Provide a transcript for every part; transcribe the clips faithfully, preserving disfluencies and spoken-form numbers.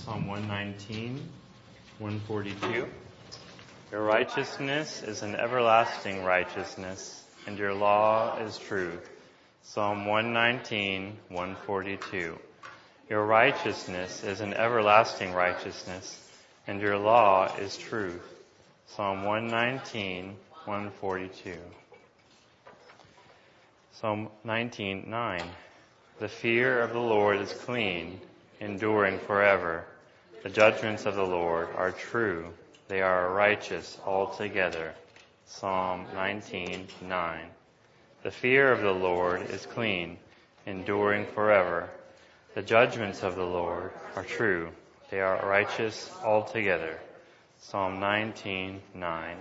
Psalm one nineteen, one forty-two. Your righteousness is an everlasting righteousness, and your law is truth. Psalm one nineteen, one forty-two. Your righteousness is an everlasting righteousness, and your law is truth. Psalm one nineteen, one forty-two. Psalm nineteen, nine. The fear of the Lord is clean, enduring forever. The judgments of the Lord are true. They are righteous altogether. Psalm nineteen, nine. The fear of the Lord is clean, enduring forever. The judgments of the Lord are true. They are righteous altogether. Psalm nineteen, nine.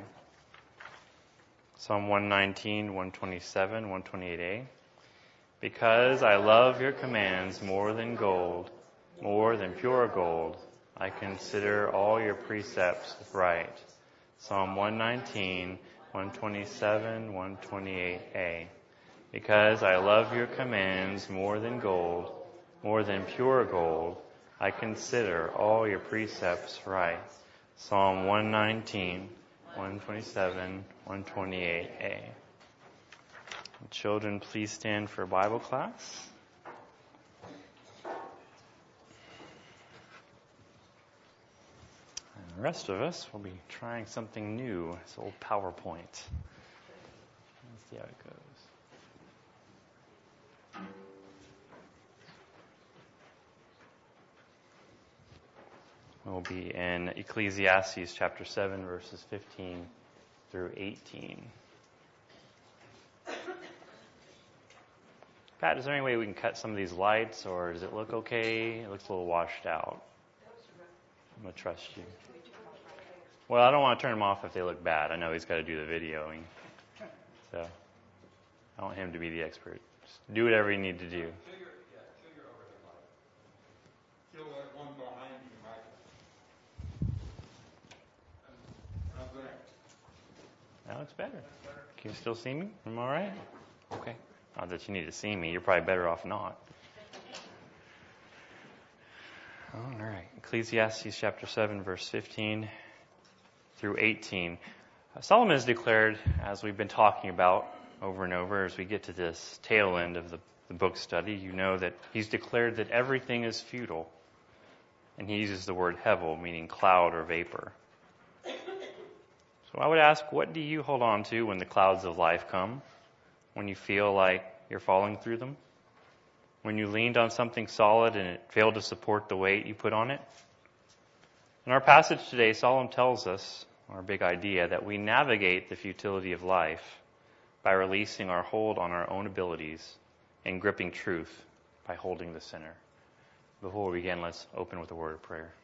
Psalm one nineteen, one twenty-seven, one twenty-eight a. Because I love your commands more than gold, more than pure gold, I consider all your precepts right. Psalm one nineteen, one twenty-seven, one twenty-eight a. Because I love your commands more than gold, more than pure gold, I consider all your precepts right. Psalm one nineteen, one twenty-seven, one twenty-eight a. Children, please stand for Bible class. And the rest of us will be trying something new, this old PowerPoint. Let's see how it goes. We'll be in Ecclesiastes chapter seven, verses fifteen through eighteen. Pat, is there any way we can cut some of these lights, or does it look okay? It looks a little washed out. I'm going to trust you. Well, I don't want to turn them off if they look bad. I know he's got to do the videoing. So I want him to be the expert. Just do whatever you need to do. That looks better. Can you still see me? Am I all right? Okay. Not that you need to see me. You're probably better off not. All right. Ecclesiastes chapter seven, verse fifteen through eighteen. Solomon has declared, as we've been talking about over and over, as we get to this tail end of the, the book study, you know that he's declared that everything is futile. And he uses the word hevel, meaning cloud or vapor. So I would ask, what do you hold on to when the clouds of life come? When you feel like you're falling through them? When you leaned on something solid and it failed to support the weight you put on it? In our passage today, Solomon tells us, our big idea, that we navigate the futility of life by releasing our hold on our own abilities and gripping truth by holding the center. Before we begin, let's open with a word of prayer.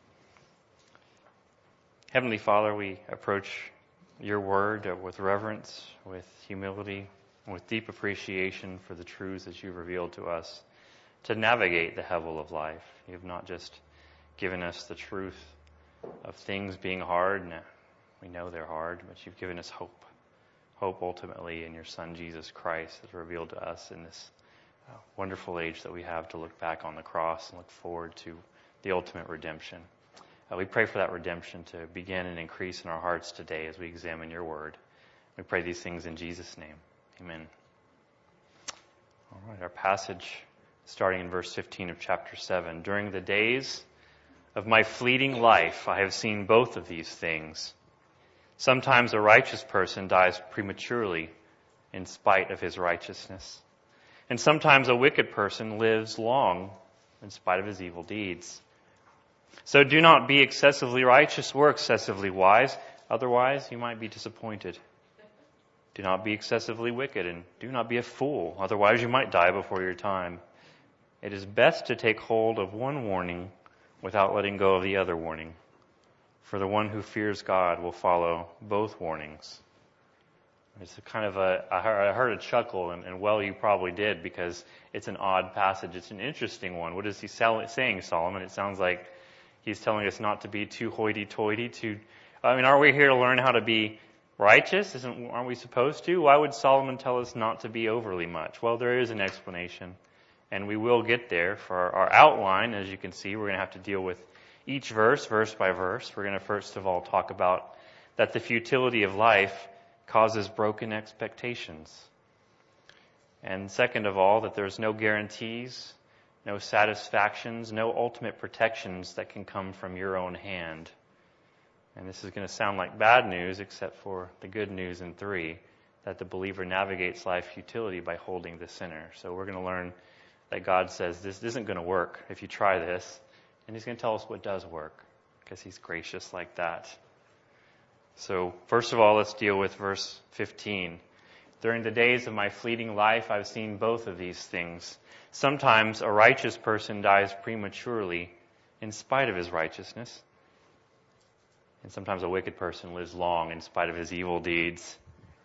Heavenly Father, we approach your word with reverence, with humility, and with deep appreciation for the truths that you've revealed to us to navigate the hevel of life. You've not just given us the truth of things being hard, and we know they're hard, but you've given us hope. Hope ultimately in your Son, Jesus Christ, that's revealed to us in this uh, wonderful age that we have to look back on the cross and look forward to the ultimate redemption. Uh, we pray for that redemption to begin and increase in our hearts today as we examine your word. We pray these things in Jesus' name. Amen. All right, our passage starting in verse fifteen of chapter seven. During the days of my fleeting life, I have seen both of these things. Sometimes a righteous person dies prematurely in spite of his righteousness. And sometimes a wicked person lives long in spite of his evil deeds. So do not be excessively righteous or excessively wise, otherwise you might be disappointed. Do not be excessively wicked, and do not be a fool, otherwise you might die before your time. It is best to take hold of one warning without letting go of the other warning. For the one who fears God will follow both warnings. It's a kind of a, I heard a chuckle, and, and well, you probably did, because it's an odd passage. It's an interesting one. What is he saying, Solomon? It sounds like he's telling us not to be too hoity-toity, too, I mean, are we here to learn how to be righteous? Isn't, aren't we supposed to? Why would Solomon tell us not to be overly much? Well, there is an explanation, and we will get there. For our outline, as you can see, we're going to have to deal with each verse, verse by verse. We're going to first of all talk about that the futility of life causes broken expectations. And second of all, that there's no guarantees, no satisfactions, no ultimate protections that can come from your own hand. And this is going to sound like bad news, except for the good news in three, that the believer navigates life futility by holding the sinner. So we're going to learn that God says this isn't going to work if you try this, and He's going to tell us what does work, because He's gracious like that. So first of all, let's deal with verse fifteen. During the days of my fleeting life, I've seen both of these things. Sometimes a righteous person dies prematurely in spite of his righteousness, and sometimes a wicked person lives long in spite of his evil deeds.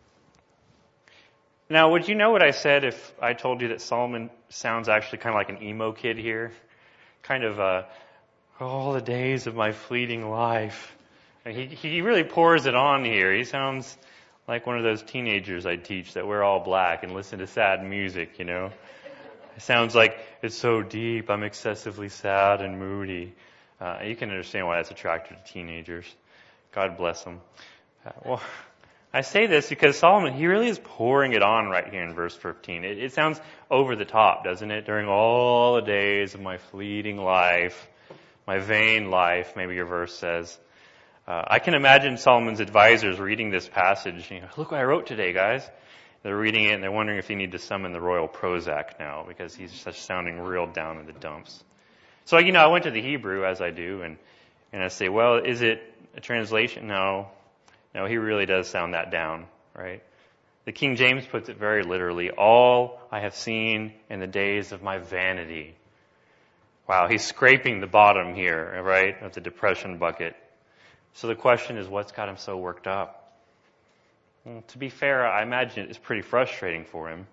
Now, would you know what I said if I told you that Solomon sounds actually kind of like an emo kid here? Kind of, uh, all the days of my fleeting life. He, he really pours it on here. He sounds like one of those teenagers I teach that wear all black and listen to sad music, you know. It sounds like it's so deep, I'm excessively sad and moody. Uh, you can understand why that's attractive to teenagers. God bless them. Uh, well, I say this because Solomon, he really is pouring it on right here in verse fifteen. It, it sounds over the top, doesn't it? During all the days of my fleeting life, my vain life, maybe your verse says. Uh, I can imagine Solomon's advisors reading this passage. You know, look what I wrote today, guys. They're reading it and they're wondering if they need to summon the royal Prozac now because he's such sounding real down in the dumps. So, you know, I went to the Hebrew, as I do, and, and I say, well, is it a translation? No. No, he really does sound that down, right? The King James puts it very literally, all I have seen in the days of my vanity. Wow, he's scraping the bottom here, right, of the depression bucket. So the question is, what's got him so worked up? Well, to be fair, I imagine it's pretty frustrating for him.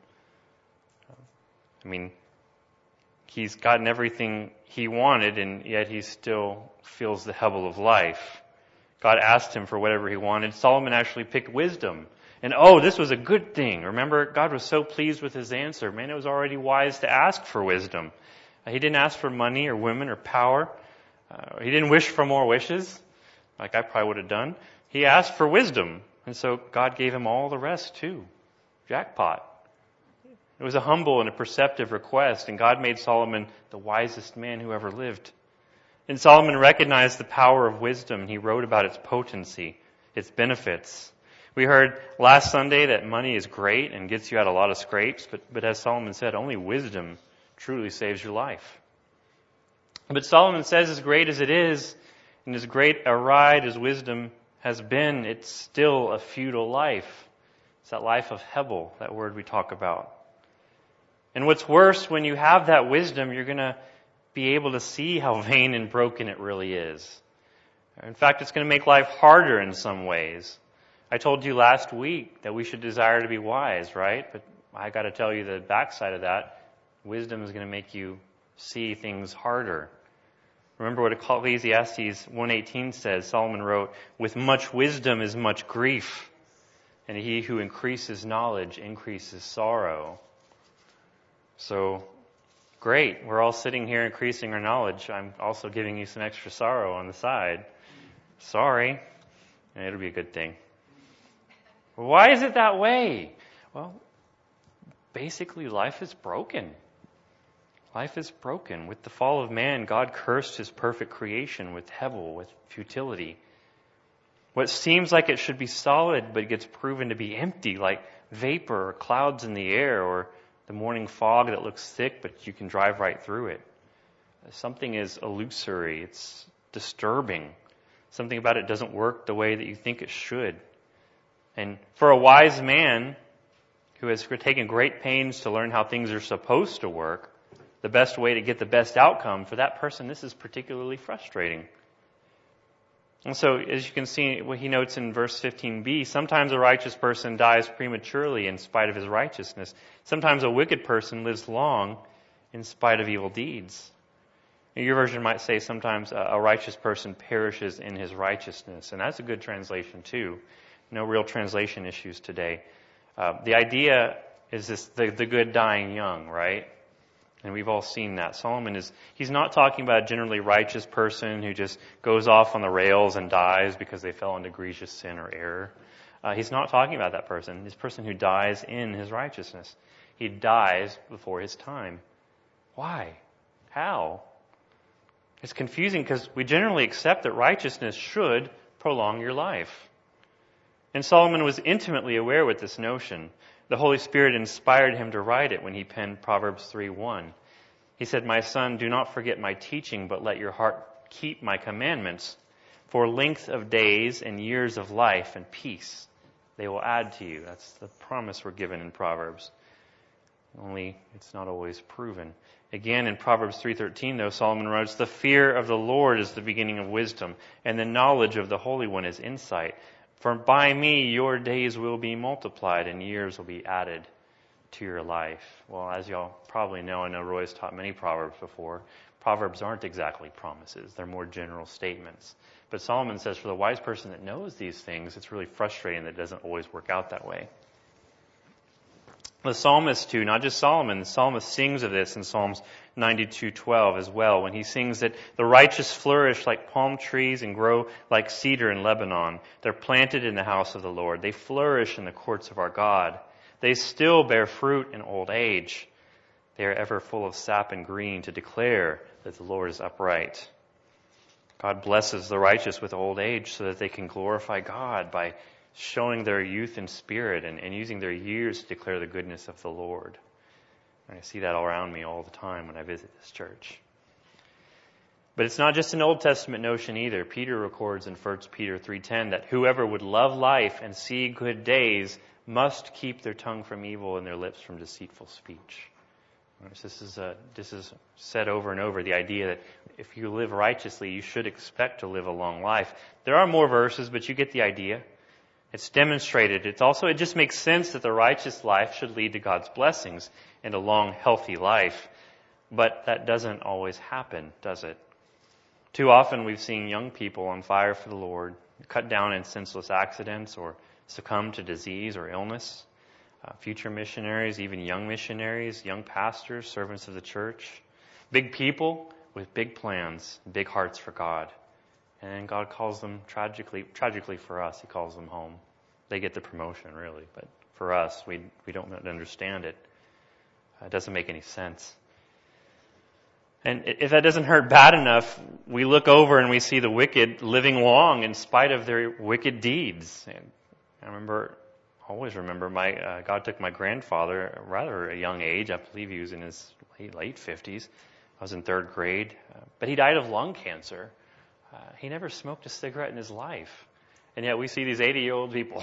I mean, he's gotten everything he wanted, and yet he still feels the hebble of life. God asked him for whatever he wanted. Solomon actually picked wisdom. And oh, this was a good thing. Remember, God was so pleased with his answer. Man, it was already wise to ask for wisdom. He didn't ask for money or women or power. Uh, he didn't wish for more wishes, like I probably would have done. He asked for wisdom. And so God gave him all the rest too. Jackpot. It was a humble and a perceptive request, and God made Solomon the wisest man who ever lived. And Solomon recognized the power of wisdom. He wrote about its potency, its benefits. We heard last Sunday that money is great and gets you out a lot of scrapes, but, but as Solomon said, only wisdom truly saves your life. But Solomon says, as great as it is, and as great a ride as wisdom has been, it's still a futile life. It's that life of Hebel, that word we talk about. And what's worse, when you have that wisdom, you're going to be able to see how vain and broken it really is. In fact, it's going to make life harder in some ways. I told you last week that we should desire to be wise, right? But I got to tell you the backside of that. Wisdom is going to make you see things harder. Remember what Ecclesiastes one eighteen says. Solomon wrote, with much wisdom is much grief, and he who increases knowledge increases sorrow. So, great. We're all sitting here increasing our knowledge. I'm also giving you some extra sorrow on the side. Sorry. And it'll be a good thing. Why is it that way? Well, basically life is broken. Life is broken. With the fall of man, God cursed his perfect creation with Hebel, with futility. What seems like it should be solid, but gets proven to be empty, like vapor or clouds in the air, or the morning fog that looks thick, but you can drive right through it. Something is illusory. It's disturbing. Something about it doesn't work the way that you think it should. And for a wise man who has taken great pains to learn how things are supposed to work, the best way to get the best outcome, for that person, this is particularly frustrating. And so, as you can see, what he notes in verse fifteen b, sometimes a righteous person dies prematurely in spite of his righteousness. Sometimes a wicked person lives long in spite of evil deeds. Your version might say sometimes a righteous person perishes in his righteousness. And that's a good translation too. No real translation issues today. Uh, the idea is this, the, the good dying young, right? And we've all seen that. Solomon is, he's not talking about a generally righteous person who just goes off on the rails and dies because they fell into egregious sin or error. Uh, he's not talking about that person. This person who dies in his righteousness. He dies before his time. Why? How? It's confusing because we generally accept that righteousness should prolong your life. And Solomon was intimately aware with this notion. The Holy Spirit inspired him to write it when he penned Proverbs three one. He said, "My son, do not forget my teaching, but let your heart keep my commandments. For length of days and years of life and peace they will add to you." That's the promise we're given in Proverbs. Only it's not always proven. Again, in Proverbs three thirteen, though, Solomon writes, "The fear of the Lord is the beginning of wisdom, and the knowledge of the Holy One is insight. For by me your days will be multiplied, and years will be added to your life." Well, as y'all probably know, I know Roy's taught many Proverbs before. Proverbs aren't exactly promises. They're more general statements. But Solomon says for the wise person that knows these things, it's really frustrating that it doesn't always work out that way. The psalmist too, not just Solomon, the psalmist sings of this in Psalms ninety-two twelve as well, when he sings that the righteous flourish like palm trees and grow like cedar in Lebanon. They're planted in the house of the Lord. They flourish in the courts of our God. They still bear fruit in old age. They are ever full of sap and green to declare that the Lord is upright. God blesses the righteous with old age so that they can glorify God by showing their youth in spirit and, and using their years to declare the goodness of the Lord. And I see that all around me all the time when I visit this church. But it's not just an Old Testament notion either. Peter records in First Peter three ten that whoever would love life and see good days must keep their tongue from evil and their lips from deceitful speech. This is a, this is said over and over, the idea that if you live righteously, you should expect to live a long life. There are more verses, but you get the idea. It's demonstrated. It's also, it just makes sense that the righteous life should lead to God's blessings and a long, healthy life. But that doesn't always happen, does it? Too often we've seen young people on fire for the Lord cut down in senseless accidents or succumb to disease or illness. Uh, future missionaries, even young missionaries, young pastors, servants of the church. Big people with big plans, big hearts for God. And God calls them tragically, tragically for us, He calls them home. They get the promotion, really. But for us, we we don't understand it. It doesn't make any sense. And if that doesn't hurt bad enough, we look over and we see the wicked living long in spite of their wicked deeds. And I remember, always remember, my uh, God took my grandfather at rather a young age. I believe he was in his late, late fifties. I was in third grade. Uh, but he died of lung cancer. Uh, he never smoked a cigarette in his life. And yet we see these eighty-year-old people,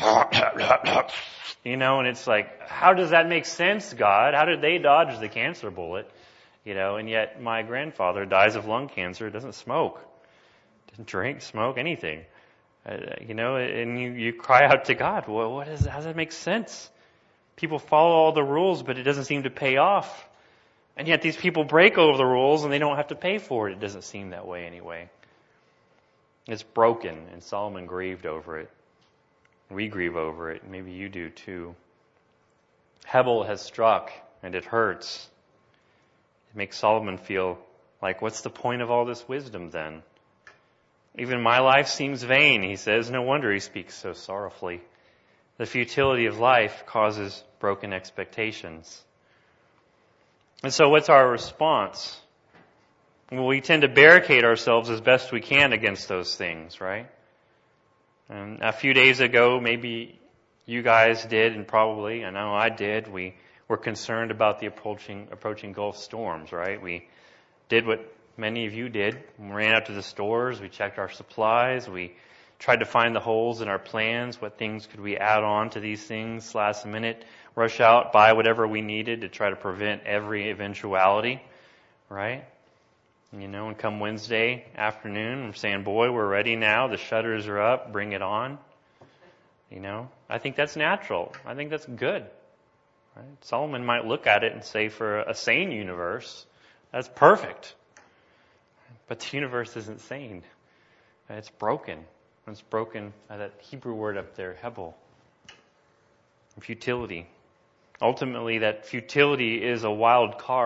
you know, and it's like, how does that make sense, God? How did they dodge the cancer bullet? You know, and yet my grandfather dies of lung cancer, doesn't smoke, doesn't drink, smoke, anything. Uh, you know, and you, you cry out to God, well, what is, how does that make sense? People follow all the rules, but it doesn't seem to pay off. And yet these people break over the rules and they don't have to pay for it. It doesn't seem that way anyway. It's broken, and Solomon grieved over it. We grieve over it. Maybe you do too. Hebel has struck, and it hurts. It makes Solomon feel like, what's the point of all this wisdom then? Even my life seems vain, he says. No wonder he speaks so sorrowfully. The futility of life causes broken expectations. And so what's our response? Well, we tend to barricade ourselves as best we can against those things, right? And a few days ago, maybe you guys did, and probably, I know I did, we were concerned about the approaching approaching Gulf storms, right? We did what many of you did. We ran out to the stores, we checked our supplies, we tried to find the holes in our plans, what things could we add on to these things last minute, rush out, buy whatever we needed to try to prevent every eventuality, right? You know, and come Wednesday afternoon, I'm saying, boy, we're ready now. The shutters are up. Bring it on. You know, I think that's natural. I think that's good. Right? Solomon might look at it and say, for a sane universe, that's perfect. But the universe isn't sane. It's broken. It's broken by that Hebrew word up there, Hebel. Futility. Ultimately, that futility is a wild card.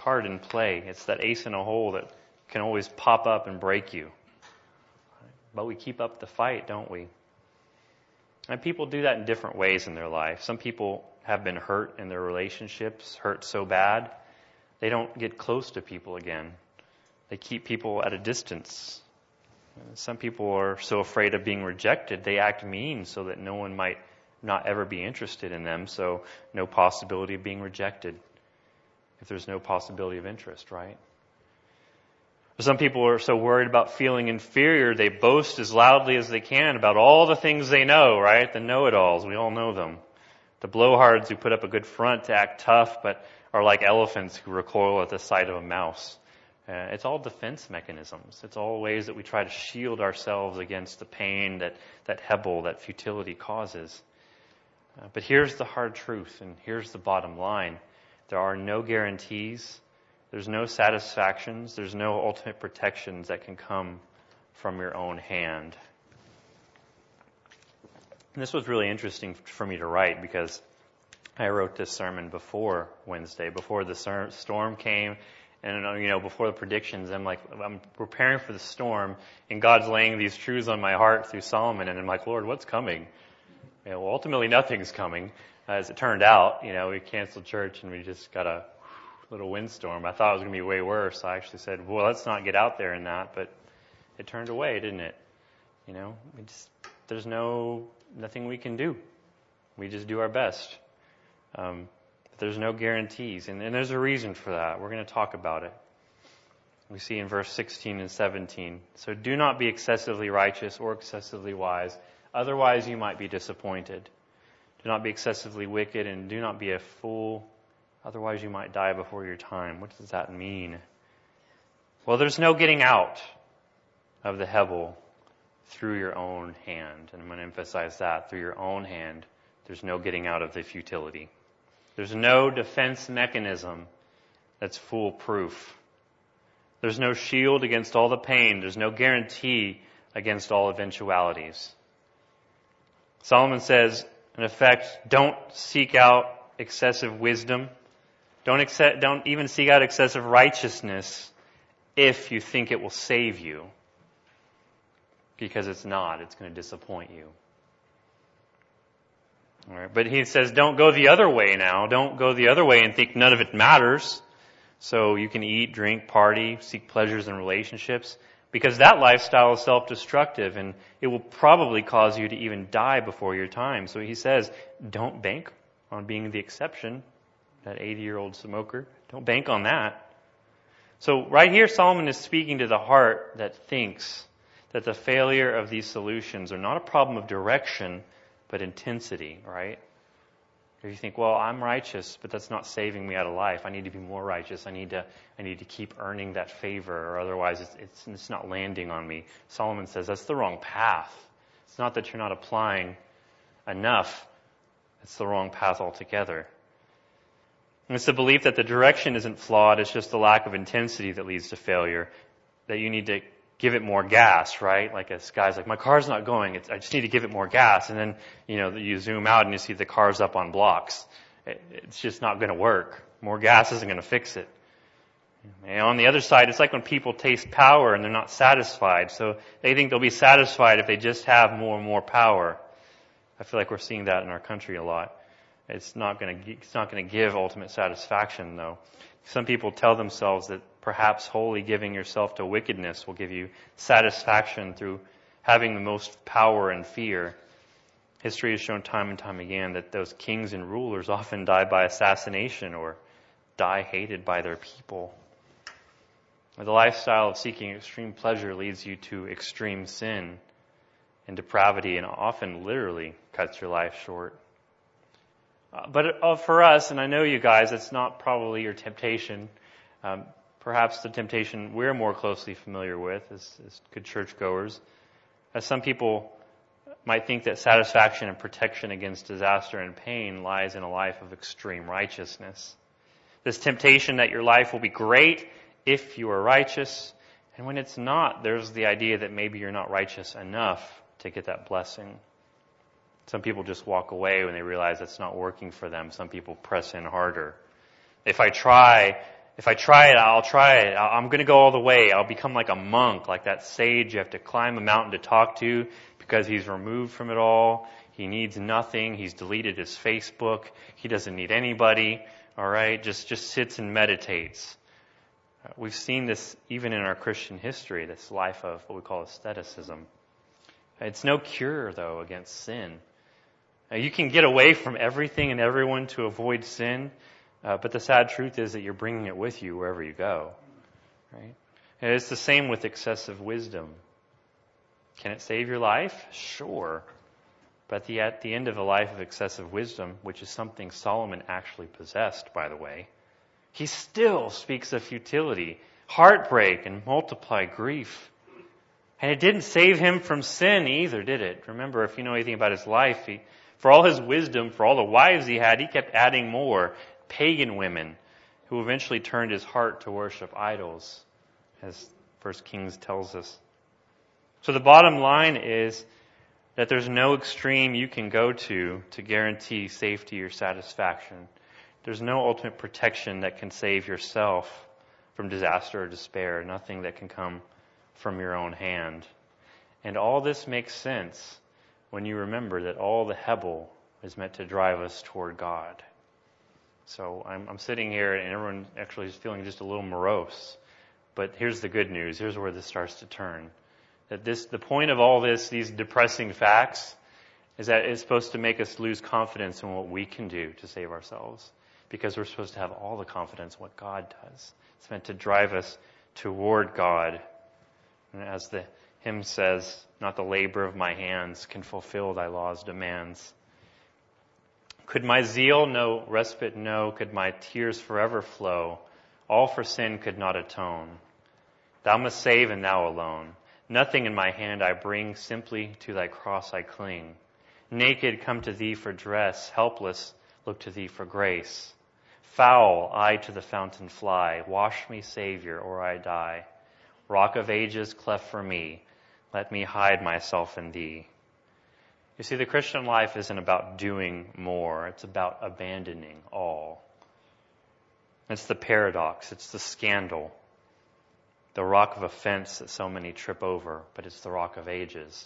card in play. It's that ace in a hole that can always pop up and break you. But we keep up the fight, don't we? And people do that in different ways in their life. Some people have been hurt in their relationships, hurt so bad, they don't get close to people again. They keep people at a distance. Some people are so afraid of being rejected, they act mean so that no one might not ever be interested in them, so no possibility of being rejected if there's no possibility of interest, right? Some people are so worried about feeling inferior, they boast as loudly as they can about all the things they know, right? The know-it-alls, we all know them. The blowhards who put up a good front to act tough, but are like elephants who recoil at the sight of a mouse. Uh, it's all defense mechanisms. It's all ways that we try to shield ourselves against the pain that, that hebel, that futility causes. Uh, but here's the hard truth, and here's the bottom line. There are no guarantees. There's no satisfactions. There's no ultimate protections that can come from your own hand. And this was really interesting for me to write because I wrote this sermon before Wednesday, before the ser- storm came. And, you know, before the predictions, I'm like, I'm preparing for the storm, and God's laying these truths on my heart through Solomon, and I'm like, Lord, what's coming? You know, well, ultimately, nothing's coming. As it turned out, you know, we canceled church, and we just got a little windstorm. I thought it was going to be way worse. I actually said, well, let's not get out there in that, but it turned away, didn't it? You know, we just, there's no, nothing we can do. We just do our best. Um, There's no guarantees, and, and there's a reason for that. We're going to talk about it. We see in verse sixteen and seventeen. So do not be excessively righteous or excessively wise, otherwise you might be disappointed. Do not be excessively wicked, and do not be a fool, otherwise you might die before your time. What does that mean? Well, there's no getting out of the hebel through your own hand, and I'm going to emphasize that, through your own hand. There's no getting out of the futility. There's no defense mechanism that's foolproof. There's no shield against all the pain. There's no guarantee against all eventualities. Solomon says, in effect, don't seek out excessive wisdom. Don't, accept, don't even seek out excessive righteousness if you think it will save you. Because it's not. It's going to disappoint you. All right, but he says, don't go the other way now. Don't go the other way and think none of it matters. So you can eat, drink, party, seek pleasures in relationships. Because that lifestyle is self-destructive and it will probably cause you to even die before your time. So he says, don't bank on being the exception, that eighty-year-old smoker. Don't bank on that. So right here, Solomon is speaking to the heart that thinks that the failure of these solutions are not a problem of direction, but intensity, right? If you think, well, I'm righteous, but that's not saving me out of life. I need to be more righteous. I need to, I need to keep earning that favor, or otherwise it's, it's, it's not landing on me. Solomon says that's the wrong path. It's not that you're not applying enough. It's the wrong path altogether. And it's the belief that the direction isn't flawed. It's just the lack of intensity that leads to failure. That you need to give it more gas, right? Like a guy's like, my car's not going. It's, I just need to give it more gas. And then, you know, you zoom out and you see the car's up on blocks. It, it's just not going to work. More gas isn't going to fix it. And on the other side, it's like when people taste power and they're not satisfied. So they think they'll be satisfied if they just have more and more power. I feel like we're seeing that in our country a lot. It's not going to, it's not going to give ultimate satisfaction, though. Some people tell themselves that perhaps wholly giving yourself to wickedness will give you satisfaction through having the most power and fear. History has shown time and time again that those kings and rulers often die by assassination or die hated by their people. The lifestyle of seeking extreme pleasure leads you to extreme sin and depravity, and often literally cuts your life short. Uh, but uh, for us, and I know you guys, it's not probably your temptation. Um, perhaps the temptation we're more closely familiar with as, as good churchgoers. As some people might think that satisfaction and protection against disaster and pain lies in a life of extreme righteousness. This temptation that your life will be great if you are righteous, and when it's not, there's the idea that maybe you're not righteous enough to get that blessing. Some people just walk away when they realize it's not working for them. Some people press in harder. If I try If I try it, I'll try it. I'm going to go all the way. I'll become like a monk, like that sage you have to climb a mountain to talk to because he's removed from it all. He needs nothing. He's deleted his Facebook. He doesn't need anybody. All right? Just, just sits and meditates. Uh, we've seen this even in our Christian history, this life of what we call asceticism. It's no cure, though, against sin. Uh, you can get away from everything and everyone to avoid sin. Uh, but the sad truth is that you're bringing it with you wherever you go, right? And it's the same with excessive wisdom. Can it save your life? Sure. But at the, at the end of a life of excessive wisdom, which is something Solomon actually possessed, by the way, he still speaks of futility, heartbreak, and multiplied grief. And it didn't save him from sin either, did it? Remember, if you know anything about his life, he, for all his wisdom, for all the wives he had, he kept adding more. Pagan women who eventually turned his heart to worship idols, as First Kings tells us. So the bottom line is that there's no extreme you can go to to guarantee safety or satisfaction. There's no ultimate protection that can save yourself from disaster or despair, nothing that can come from your own hand. And all this makes sense when you remember that all the Hebel is meant to drive us toward God. So I'm, I'm sitting here and everyone actually is feeling just a little morose. But here's the good news. Here's where this starts to turn. That this, the point of all this, these depressing facts, is that it's supposed to make us lose confidence in what we can do to save ourselves. Because we're supposed to have all the confidence in what God does. It's meant to drive us toward God. And as the hymn says, not the labor of my hands can fulfill thy law's demands. Could my zeal no respite know? Could my tears forever flow? All for sin could not atone. Thou must save and thou alone. Nothing in my hand I bring, simply to thy cross I cling. Naked come to thee for dress, helpless look to thee for grace. Foul I to the fountain fly, wash me, Savior, or I die. Rock of ages cleft for me, let me hide myself in thee. You see, the Christian life isn't about doing more. It's about abandoning all. It's the paradox. It's the scandal. The rock of offense that so many trip over, but it's the rock of ages.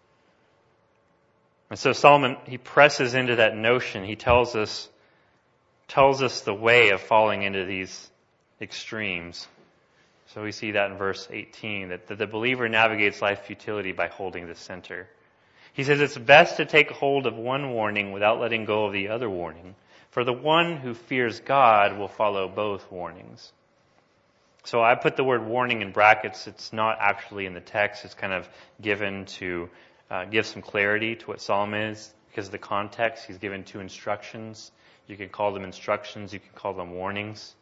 And so Solomon, he presses into that notion. He tells us, tells us the way of falling into these extremes. So we see that in verse eighteen, that the believer navigates life futility by holding the center. He says it's best to take hold of one warning without letting go of the other warning. For the one who fears God will follow both warnings. So I put the word warning in brackets. It's not actually in the text. It's kind of given to uh, give some clarity to what Solomon is. Because of the context, he's given two instructions. You can call them instructions. You can call them warnings.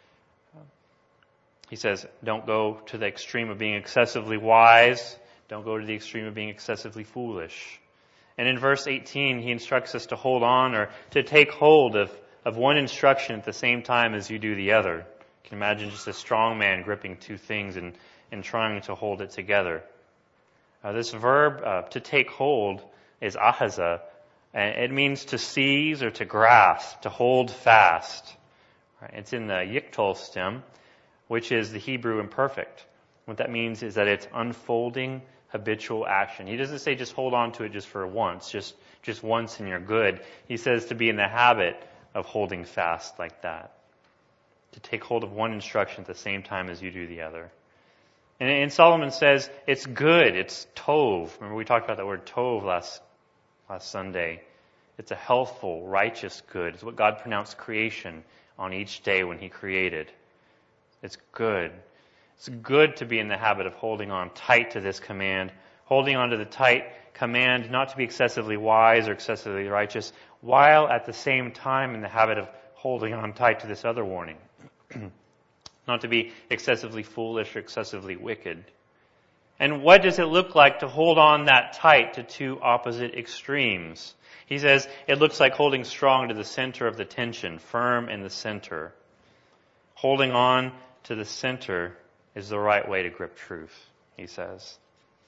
He says, don't go to the extreme of being excessively wise. Don't go to the extreme of being excessively foolish. And in verse eighteen, he instructs us to hold on or to take hold of, of one instruction at the same time as you do the other. You can imagine just a strong man gripping two things and, and trying to hold it together. Uh, this verb, uh, to take hold, is ahaza. And it means to seize or to grasp, to hold fast. Right? It's in the yiktol stem, which is the Hebrew imperfect. What that means is that it's unfolding habitual action. He doesn't say just hold on to it just for once, just, just once and you're good. He says to be in the habit of holding fast like that. To take hold of one instruction at the same time as you do the other. And, and Solomon says it's good, it's tov. Remember we talked about that word tov last, last Sunday. It's a healthful, righteous good. It's what God pronounced creation on each day when He created. It's good. It's good to be in the habit of holding on tight to this command, holding on to the tight command not to be excessively wise or excessively righteous, while at the same time in the habit of holding on tight to this other warning. Not to be excessively foolish or excessively wicked. And what does it look like to hold on that tight to two opposite extremes? He says it looks like holding strong to the center of the tension, firm in the center. Holding on to the center is the right way to grip truth, he says.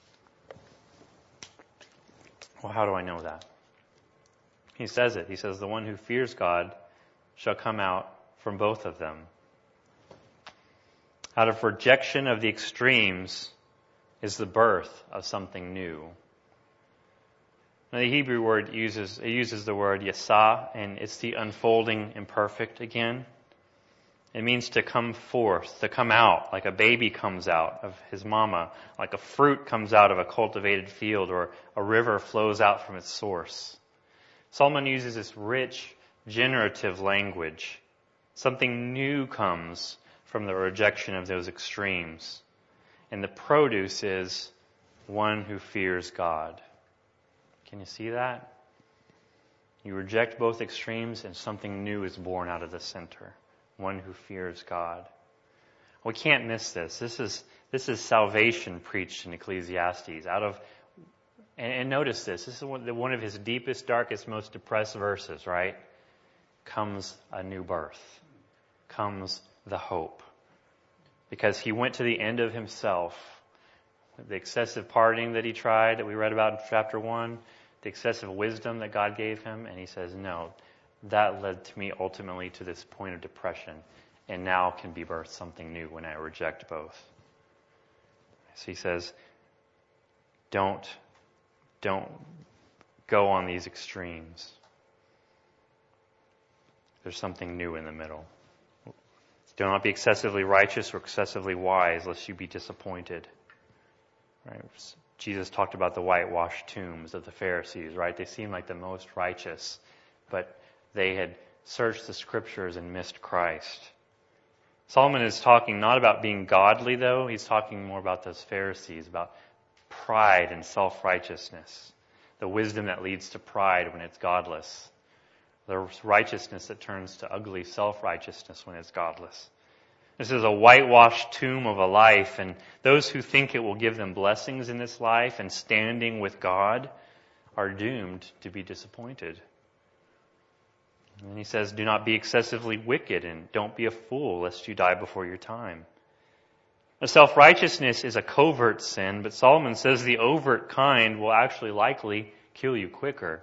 Well, how do I know that? He says it. He says, the one who fears God shall come out from both of them. Out of rejection of the extremes is the birth of something new. Now, the Hebrew word uses it uses the word yasa, and it's the unfolding imperfect again. It means to come forth, to come out, like a baby comes out of his mama, like a fruit comes out of a cultivated field, or a river flows out from its source. Solomon uses this rich, generative language. Something new comes from the rejection of those extremes. And the produce is one who fears God. Can you see that? You reject both extremes and something new is born out of the center. One who fears God. We can't miss this. This is this is salvation preached in Ecclesiastes. Out of and, and notice this. This is one, one of his deepest, darkest, most depressed verses, right? Comes a new birth. Comes the hope. Because he went to the end of himself. The excessive partying that he tried, that we read about in chapter one, the excessive wisdom that God gave him, and he says, no, that led to me ultimately to this point of depression, and now can be birthed something new when I reject both. So he says, don't, don't go on these extremes. There's something new in the middle. Do not be excessively righteous or excessively wise, lest you be disappointed. Right? Jesus talked about the whitewashed tombs of the Pharisees, right? They seemed like the most righteous, but they had searched the scriptures and missed Christ. Solomon is talking not about being godly, though. He's talking more about those Pharisees, about pride and self-righteousness. The wisdom that leads to pride when it's godless. The righteousness that turns to ugly self-righteousness when it's godless. This is a whitewashed tomb of a life, and those who think it will give them blessings in this life and standing with God are doomed to be disappointed. And he says, do not be excessively wicked and don't be a fool lest you die before your time. Now, self-righteousness is a covert sin, but Solomon says the overt kind will actually likely kill you quicker.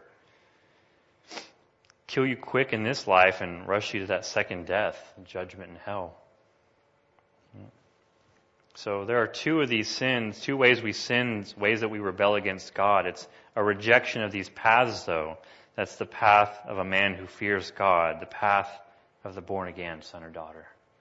Kill you quick in this life and rush you to that second death, judgment in hell. So there are two of these sins, two ways we sin, ways that we rebel against God. It's a rejection of these paths, though. That's the path of a man who fears God, the path of the born-again son or daughter.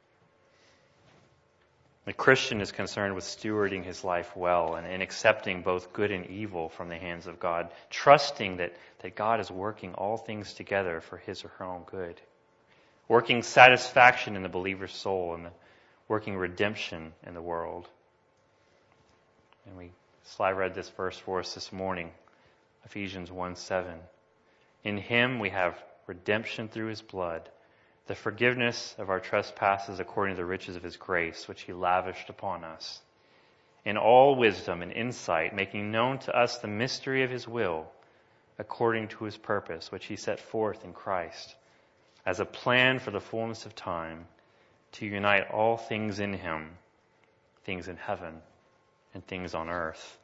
The Christian is concerned with stewarding his life well and, and accepting both good and evil from the hands of God, trusting that, that God is working all things together for his or her own good, working satisfaction in the believer's soul and the, working redemption in the world. And we, Sly read this verse for us this morning, Ephesians one seven. In him we have redemption through his blood, the forgiveness of our trespasses according to the riches of his grace, which he lavished upon us. In all wisdom and insight, making known to us the mystery of his will, according to his purpose, which he set forth in Christ, as a plan for the fullness of time, to unite all things in him, things in heaven and things on earth.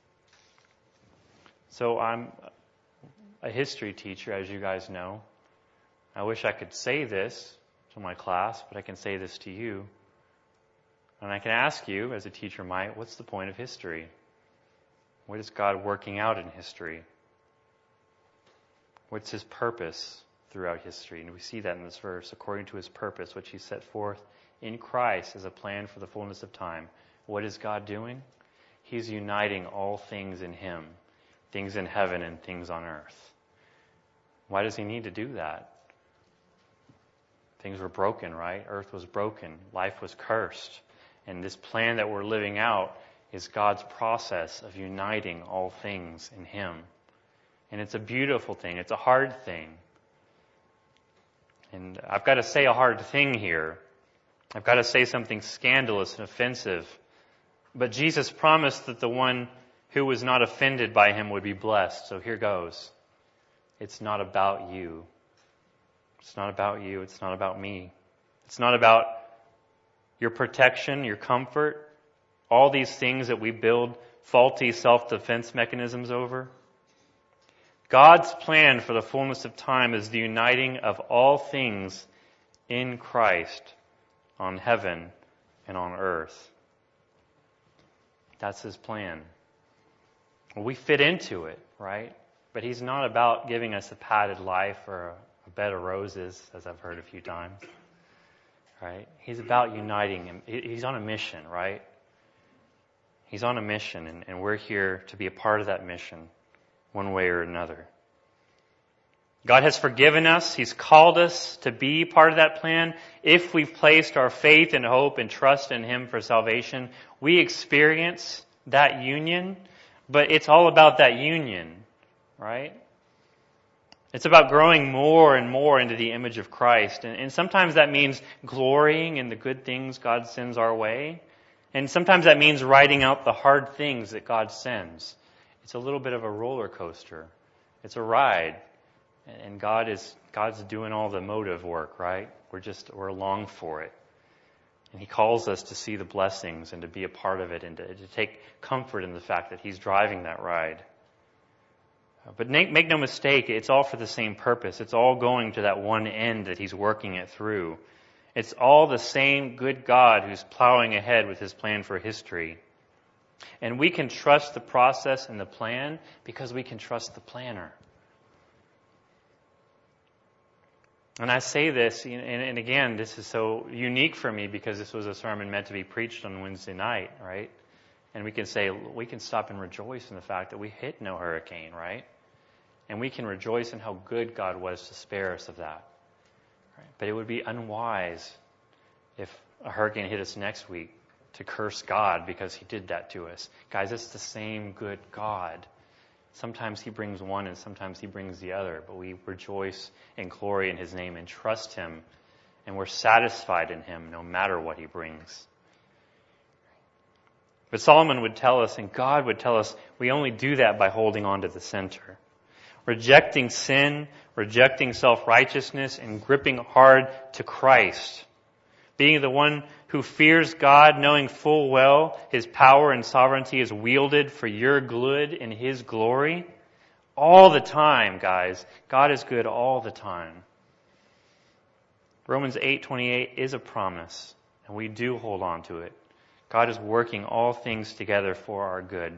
So I'm a history teacher, as you guys know. I wish I could say this to my class, but I can say this to you. And I can ask you, as a teacher might, what's the point of history? What is God working out in history? What's his purpose throughout history? And we see that in this verse, according to his purpose, which he set forth in Christ as a plan for the fullness of time. What is God doing? He's uniting all things in him, things in heaven and things on earth. Why does he need to do that? Things were broken, right? Earth was broken. Life was cursed. And this plan that we're living out is God's process of uniting all things in him. And it's a beautiful thing. It's a hard thing. And I've got to say a hard thing here. I've got to say something scandalous and offensive. But Jesus promised that the one who was not offended by him would be blessed. So here goes. It's not about you. It's not about you. It's not about me. It's not about your protection, your comfort, all these things that we build faulty self-defense mechanisms over. God's plan for the fullness of time is the uniting of all things in Christ on heaven and on earth. That's his plan. Well, we fit into it, right? But he's not about giving us a padded life or a, a bed of roses, as I've heard a few times. Right? He's about uniting him. He's on a mission, right? He's on a mission, and, and we're here to be a part of that mission, one way or another. God has forgiven us. He's called us to be part of that plan. If we've placed our faith and hope and trust in Him for salvation, we experience that union, but it's all about that union, right? It's about growing more and more into the image of Christ. And, and sometimes that means glorying in the good things God sends our way. And sometimes that means writing out the hard things that God sends. It's a little bit of a roller coaster. It's a ride. And God is God's doing all the motive work, right? We're just, we're along for it. And He calls us to see the blessings and to be a part of it and to, to take comfort in the fact that He's driving that ride. But make, make no mistake, it's all for the same purpose. It's all going to that one end that He's working it through. It's all the same good God who's plowing ahead with His plan for history. And we can trust the process and the plan because we can trust the planner. And I say this, and, and again, this is so unique for me because this was a sermon meant to be preached on Wednesday night, right? And we can say, we can stop and rejoice in the fact that we hit no hurricane, right? And we can rejoice in how good God was to spare us of that. Right? But it would be unwise if a hurricane hit us next week to curse God because He did that to us. Guys, it's the same good God. Sometimes He brings one and sometimes He brings the other, but we rejoice and glory in His name and trust Him, and we're satisfied in Him no matter what He brings. But Solomon would tell us, and God would tell us, we only do that by holding on to the center. Rejecting sin, rejecting self-righteousness, and gripping hard to Christ. Being the one who fears God, knowing full well His power and sovereignty is wielded for your good and His glory. All the time, guys. God is good all the time. Romans eight twenty-eight is a promise, and we do hold on to it. God is working all things together for our good.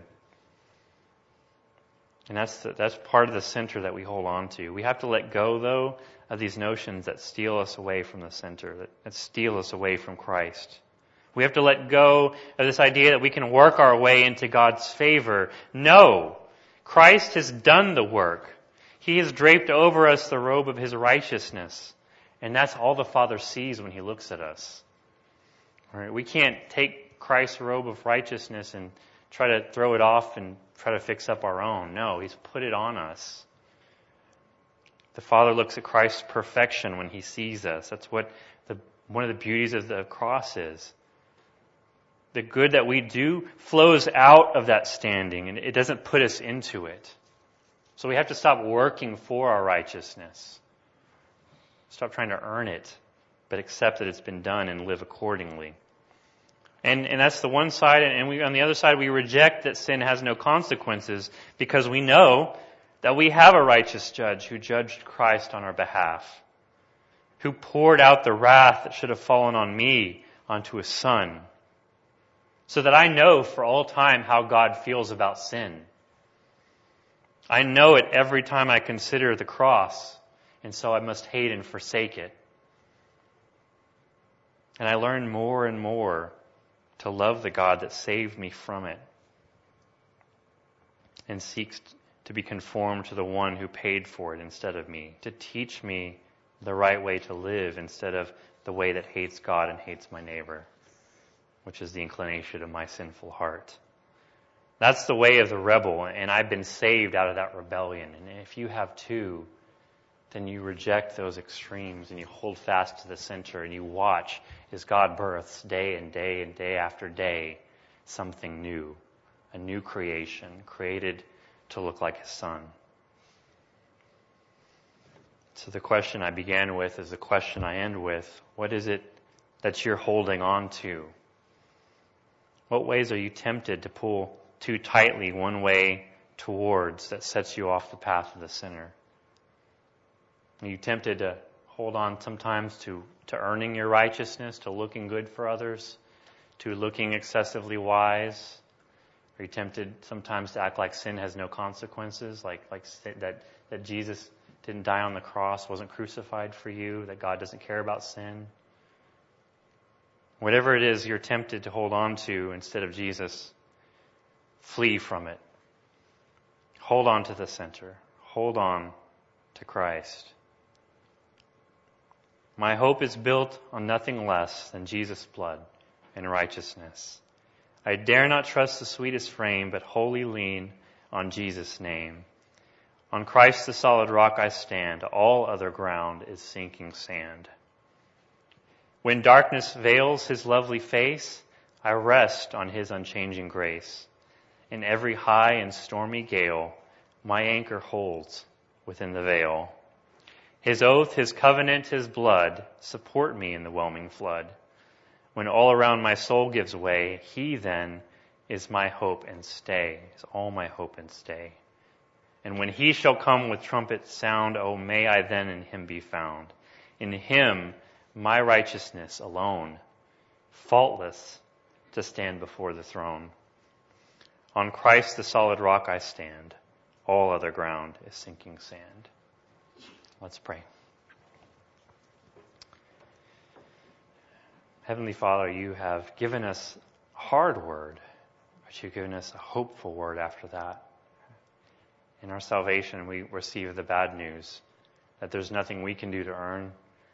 And that's the, that's part of the center that we hold on to. We have to let go, though, of these notions that steal us away from the center, that, that steal us away from Christ. We have to let go of this idea that we can work our way into God's favor. No! Christ has done the work. He has draped over us the robe of His righteousness. And that's all the Father sees when He looks at us. All right? We can't take Christ's robe of righteousness and try to throw it off and try to fix up our own. No, He's put it on us. The Father looks at Christ's perfection when He sees us. That's what the, one of the beauties of the cross is. The good that we do flows out of that standing, and it doesn't put us into it. So we have to stop working for our righteousness. Stop trying to earn it, but accept that it's been done and live accordingly. And, and that's the one side, and we, on the other side, we reject that sin has no consequences because we know that we have a righteous judge who judged Christ on our behalf, who poured out the wrath that should have fallen on me onto His Son, so that I know for all time how God feels about sin. I know it every time I consider the cross, and so I must hate and forsake it. And I learn more and more to love the God that saved me from it and seeks to be conformed to the one who paid for it instead of me, to teach me the right way to live instead of the way that hates God and hates my neighbor, which is the inclination of my sinful heart. That's the way of the rebel, and I've been saved out of that rebellion. And if you have too, then you reject those extremes and you hold fast to the center and you watch as God births day and day and day after day something new, a new creation created to look like His Son. So the question I began with is the question I end with. What is it that you're holding on to? What ways are you tempted to pull too tightly one way towards that sets you off the path of the sinner? Are you tempted to hold on sometimes to, to earning your righteousness, to looking good for others, to looking excessively wise? Are you tempted sometimes to act like sin has no consequences, like like that that Jesus didn't die on the cross, wasn't crucified for you, that God doesn't care about sin? Whatever it is you're tempted to hold on to instead of Jesus, flee from it. Hold on to the center. Hold on to Christ. My hope is built on nothing less than Jesus' blood and righteousness. I dare not trust the sweetest frame, but wholly lean on Jesus' name. On Christ the solid rock I stand. All other ground is sinking sand. When darkness veils his lovely face, I rest on his unchanging grace. In every high and stormy gale, my anchor holds within the veil. His oath, his covenant, his blood support me in the whelming flood. When all around my soul gives way, he then is my hope and stay, is all my hope and stay. And when he shall come with trumpet sound, oh, may I then in him be found. In him, my righteousness alone, faultless to stand before the throne. On Christ the solid rock I stand. All other ground is sinking sand. Let's pray. Heavenly Father, you have given us a hard word, but you've given us a hopeful word after that. In our salvation, we receive the bad news that there's nothing we can do to earn,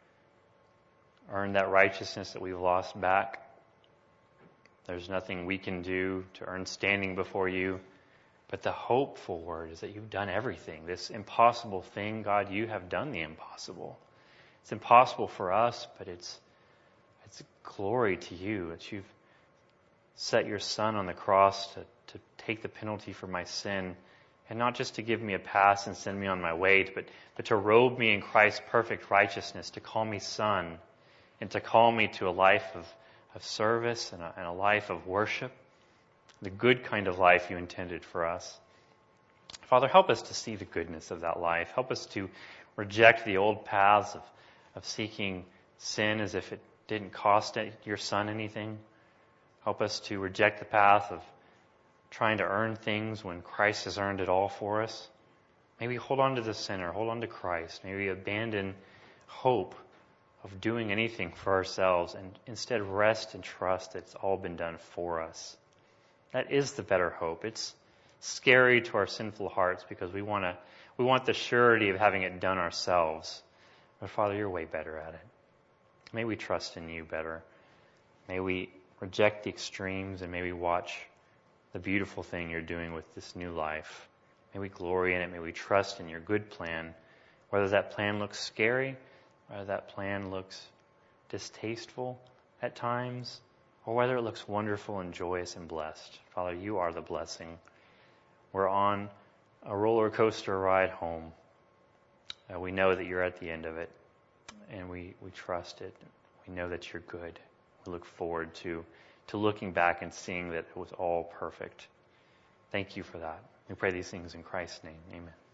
earn that righteousness that we've lost back. There's nothing we can do to earn standing before you. But the hopeful word is that you've done everything. This impossible thing, God, you have done the impossible. It's impossible for us, but it's it's glory to you that you've set your Son on the cross to, to take the penalty for my sin, and not just to give me a pass and send me on my way, but, but to robe me in Christ's perfect righteousness, to call me son, and to call me to a life of, of service and a, and a life of worship. The good kind of life you intended for us. Father, help us to see the goodness of that life. Help us to reject the old paths of, of seeking sin as if it didn't cost your Son anything. Help us to reject the path of trying to earn things when Christ has earned it all for us. May we hold on to the center, hold on to Christ. May we abandon hope of doing anything for ourselves and instead rest and trust that it's all been done for us. That is the better hope. It's scary to our sinful hearts because we want to, we want the surety of having it done ourselves. But Father, you're way better at it. May we trust in you better. May we reject the extremes and may we watch the beautiful thing you're doing with this new life. May we glory in it. May we trust in your good plan. Whether that plan looks scary, whether that plan looks distasteful at times, or whether it looks wonderful and joyous and blessed. Father, you are the blessing. We're on a roller coaster ride home. Uh, we know that you're at the end of it, and we, we trust it. We know that you're good. We look forward to, to looking back and seeing that it was all perfect. Thank you for that. We pray these things in Christ's name. Amen.